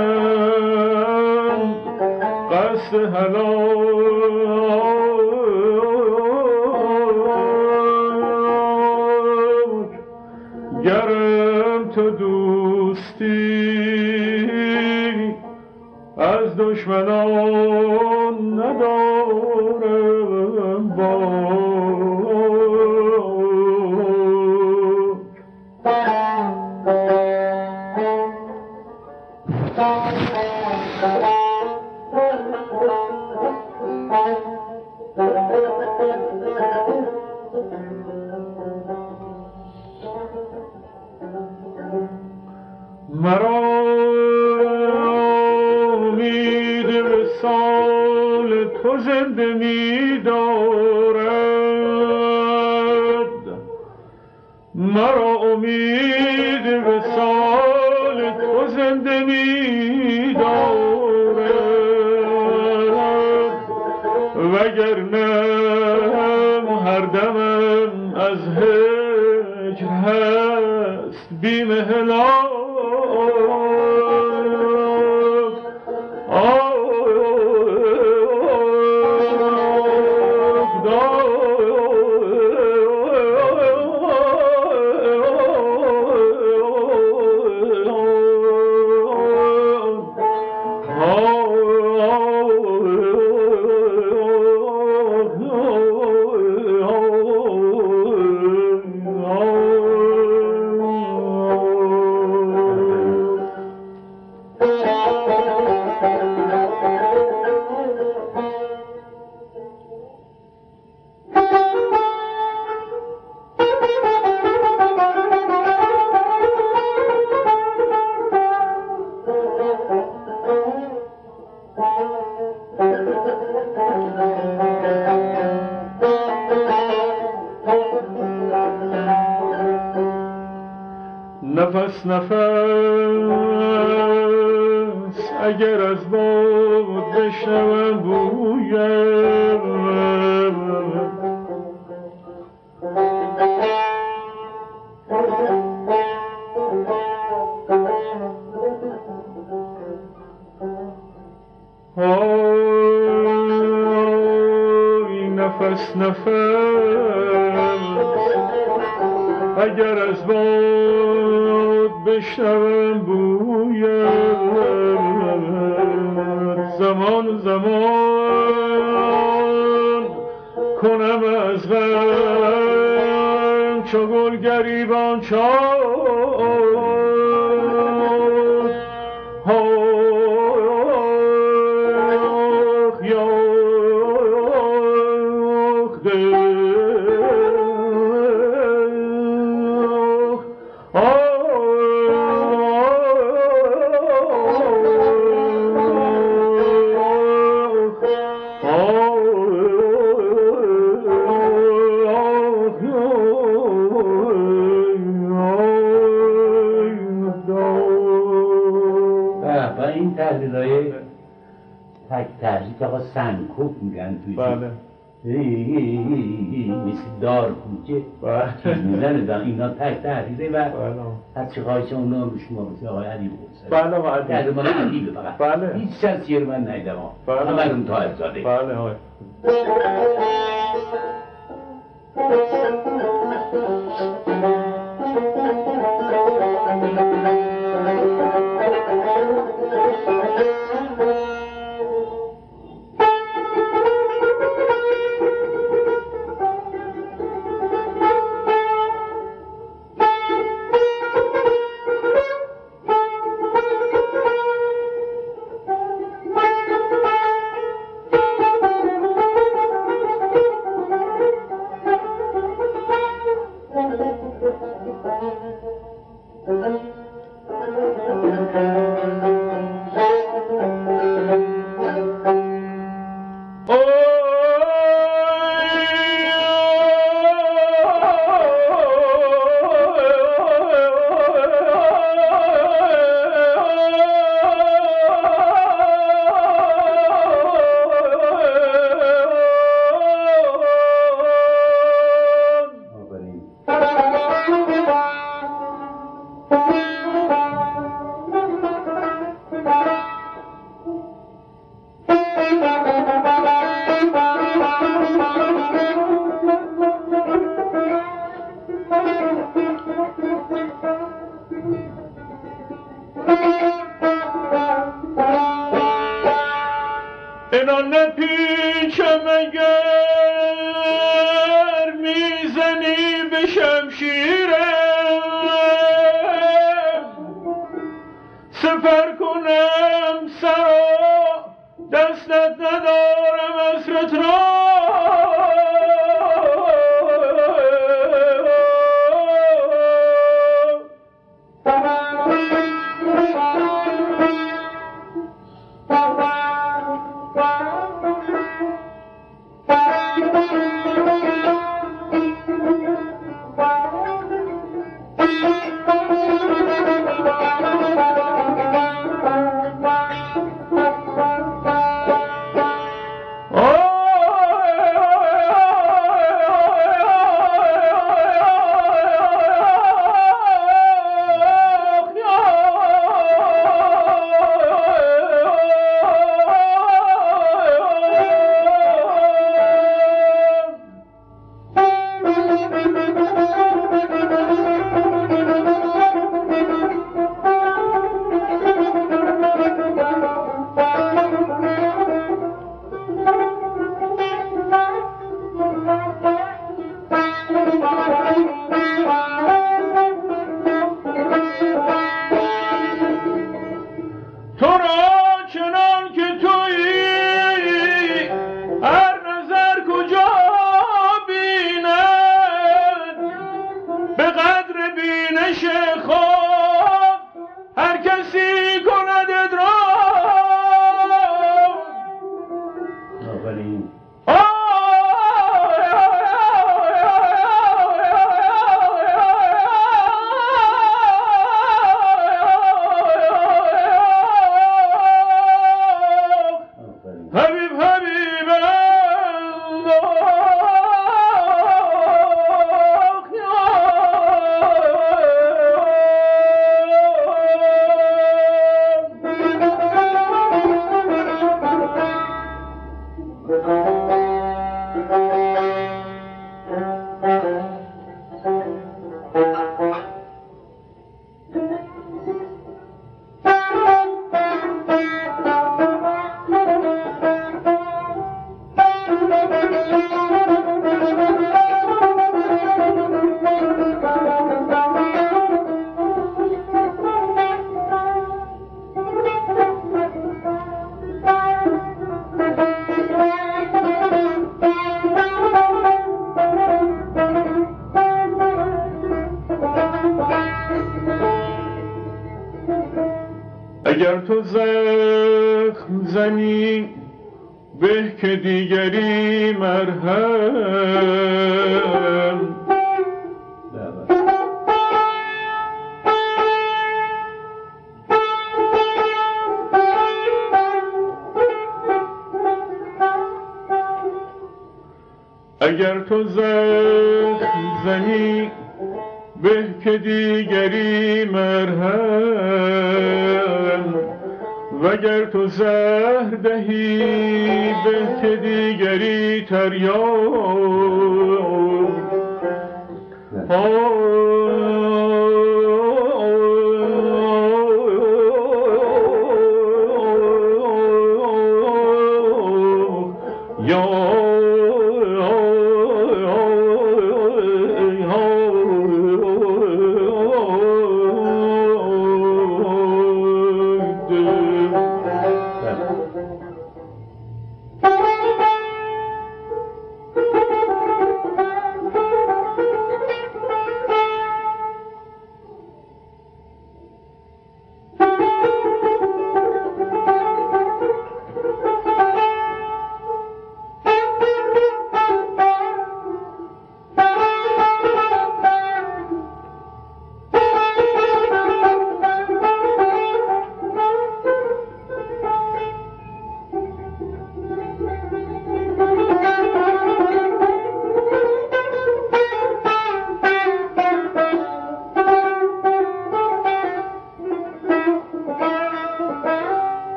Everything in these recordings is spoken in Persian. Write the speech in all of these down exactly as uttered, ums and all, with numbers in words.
قصد هلاک گرم تو دوستی از دشمنان ندارم باک. مرا امید وصال تو زنده می دارد، مرا امید وصال تو زنده می دارد، وگرنه هر دمم از هجر هست بیم هلاک. نفس نفس اگر از باد بشنوم بویم، آی نفس نفس اگر از باد بشنوم بویم، زمان زمان کنم از غم چو گل گریبان چاک. این تحلیل‌های تک تحلیل که آقا سنکوب میگن توی بله مثل دار کوچه چیز میزنه دان اینا تک تحلیله و از چه خواهش اونو رو شما بسید آقای علی بگرسد بله آقای علی در من علیبه فقط بله هیچ شخصی رو من نیدم بله همه رو تا افزاده بله آقای اینا نپیچم اگر میزنی به شمشیرم سفر کنم سرا دستت ندارم اسرت را اگر تو زخم زنی به که دیگری مرهم اگر تو زخم زنی به که دیگری مرهم وگر تو زهر دهی به که دیگری تریاک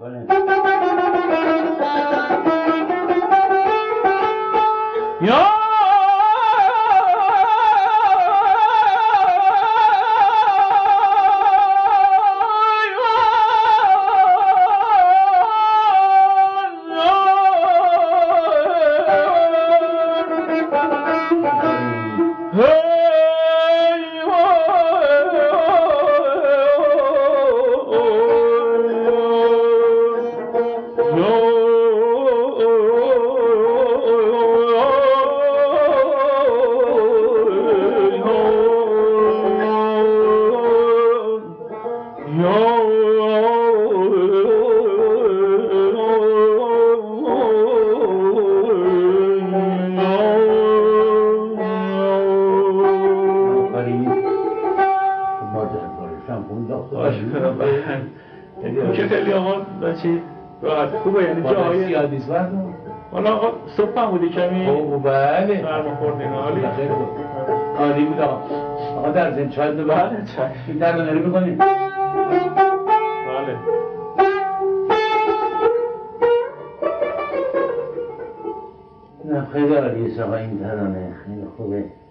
یا این که خیلی آقا چی راحت خوبه یعنی جایی زیاد نیست وزن حالا آقا صبح هم بودی کمی او بله سرما خوردین عالی خیلی بود عالی بود آقا آقا در زن چای ببر بله چای این در نری میکنیم بله نه خیلی عالیه آقا این ترانه خیلی خوبه